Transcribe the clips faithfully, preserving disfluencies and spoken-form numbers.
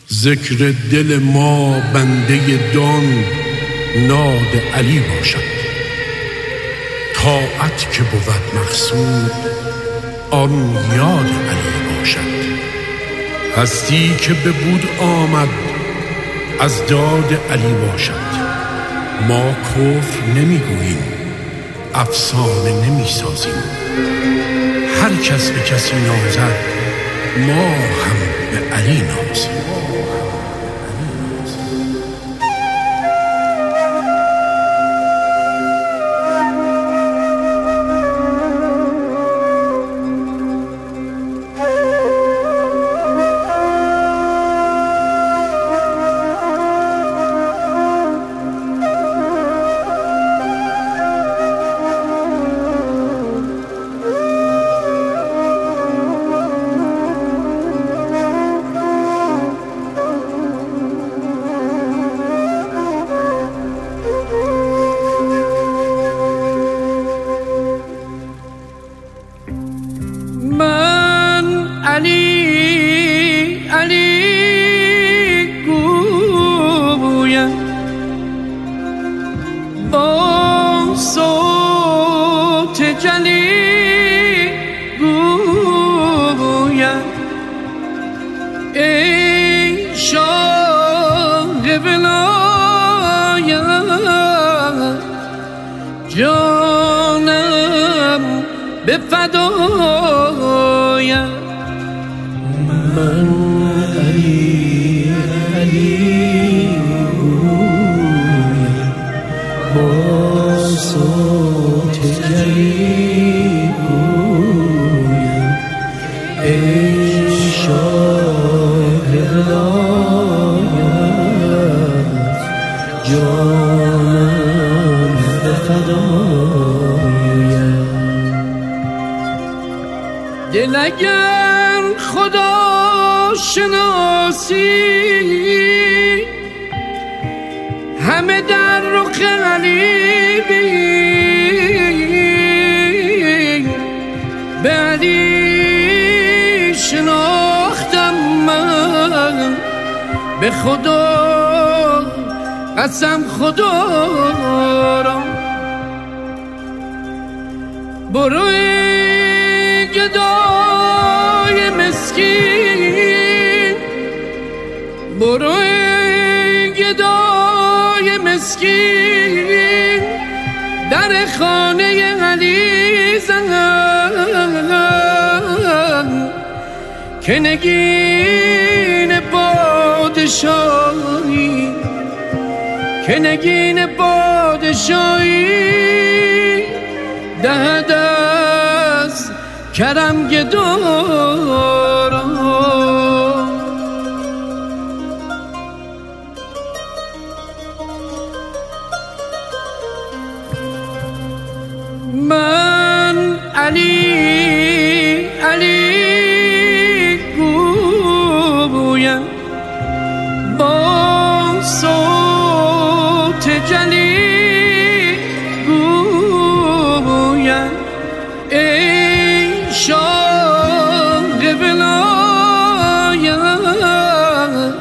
ذکر دل ما بنده دان ناد علی باشد. طاعت که بود مقصود آن یاد علی باشد. هستی که به بود آمد از داد علی باشد. ما کفر نمیگوییم، افسانه نمی سازیم. هر کس به کسی نازد ما هم به علی نازیم. جانم به فدایم. من علی علی گویم با صوت جلی گویم ای شاه ولایت جانم به فدایم. دل اگر خدا شناسی همه در رخ علی بین. به علی شناختم من به خدا قسم خدا را. برو ای گدای مسکین، برو ای گدای مسکین، در خانه علی زن که نگین پادشاهی، که نگین پادشاهی دهد از کرم گدارا. من علی علی گویم با صوت جلی گویم ای شاه ولایت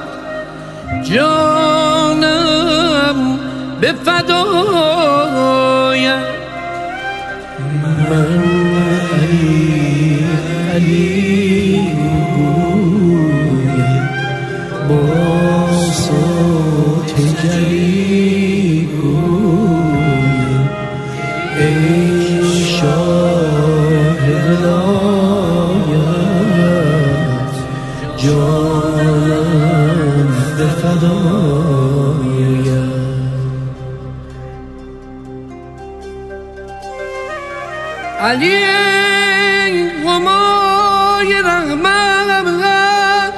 جانم به فدایم. من علی علی گویم با صوت جلی گویم ای شاه ولایت جانم به فدایم. علی غمای رحمت،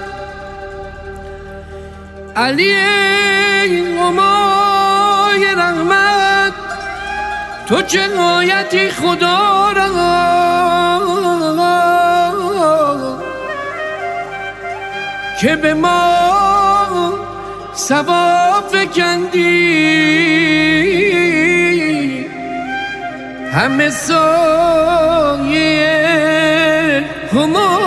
علی غمای رحمت، تو چه آیتی خدا را که به ما ثواب فکندی. همه سایه همه